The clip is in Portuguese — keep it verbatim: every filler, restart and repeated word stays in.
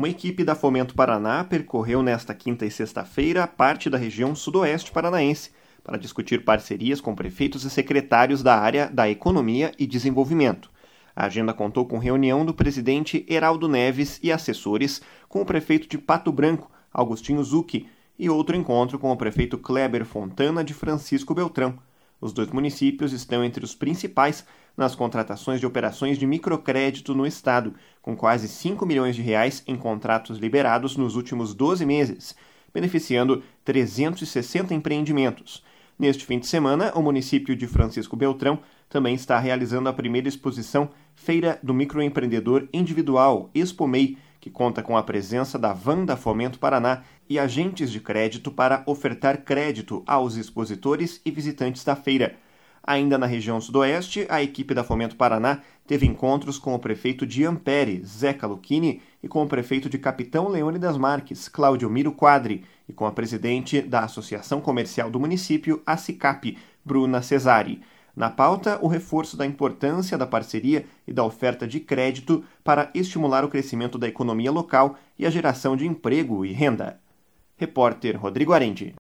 Uma equipe da Fomento Paraná percorreu nesta quinta e sexta-feira parte da região sudoeste paranaense para discutir parcerias com prefeitos e secretários da área da Economia e Desenvolvimento. A agenda contou com reunião do presidente Heraldo Neves e assessores com o prefeito de Pato Branco, Agostinho Zucchi, e outro encontro com o prefeito Kleber Fontana de Francisco Beltrão. Os dois municípios estão entre os principais nas contratações de operações de microcrédito no estado, com quase cinco milhões de reais em contratos liberados nos últimos doze meses, beneficiando trezentos e sessenta empreendimentos. Neste fim de semana, o município de Francisco Beltrão também está realizando a primeira exposição Feira do Microempreendedor Individual, ExpoMEI, que conta com a presença da Van da Fomento Paraná e agentes de crédito para ofertar crédito aos expositores e visitantes da feira. Ainda na região sudoeste, a equipe da Fomento Paraná teve encontros com o prefeito de Ampere, Zeca Lucchini, e com o prefeito de Capitão Leônidas Marques, Cláudio Miro Quadri, e com a presidente da Associação Comercial do município, a SICAP, Bruna Cesari. Na pauta, o reforço da importância da parceria e da oferta de crédito para estimular o crescimento da economia local e a geração de emprego e renda. Repórter Rodrigo Arendi.